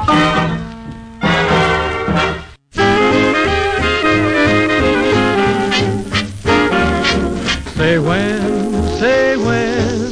Say when, say when.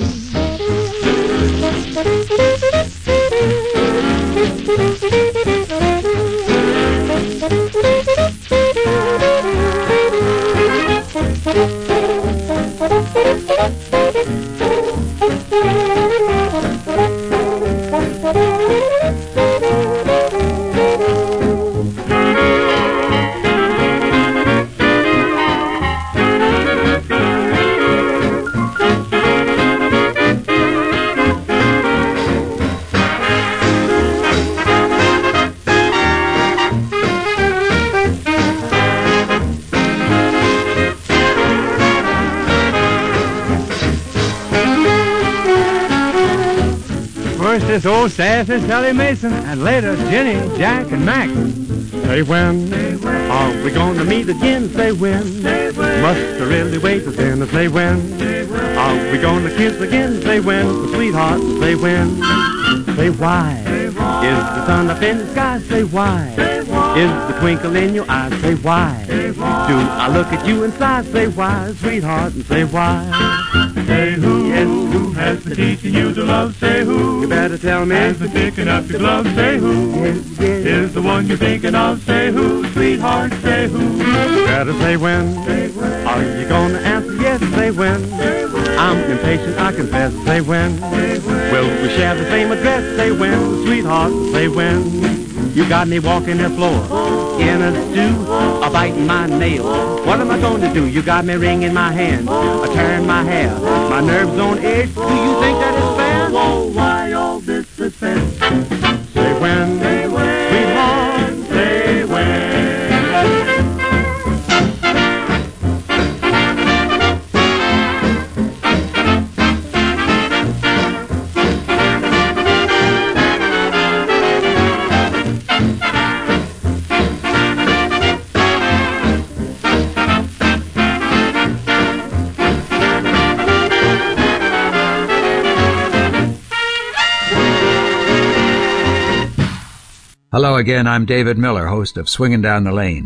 First it's old Sassy Sally Mason, and later Jenny, Jack, and Mac. Say when are we gonna meet again? Say when. Must I really wait till then? Say when are we gonna kiss again? Say when, sweetheart. Say when. Say why is the sun up in the sky? Say why is the twinkle in your eyes? Say why do I look at you inside? Say why, sweetheart, and say why. Say who, yes, who has been teaching you to love? Say who, you better tell me. has been picking up your gloves? Say who, yes, yes. is the one you're thinking of? Say who, sweetheart, say who. You better say when. Are you gonna answer yes? Say when. I'm impatient, I confess. Say when. Will we share the same address? Say when, sweetheart. Say when. You got me walking the floor in a stew, biting my nails. What am I going to do? You got me wringing my hands, tearing my hair, my nerves on edge. Do you think that is fair? Whoa, why all this suspense? Say when, sweetheart. Say when. Hello again, I'm David Miller, host of Swingin' Down the Lane.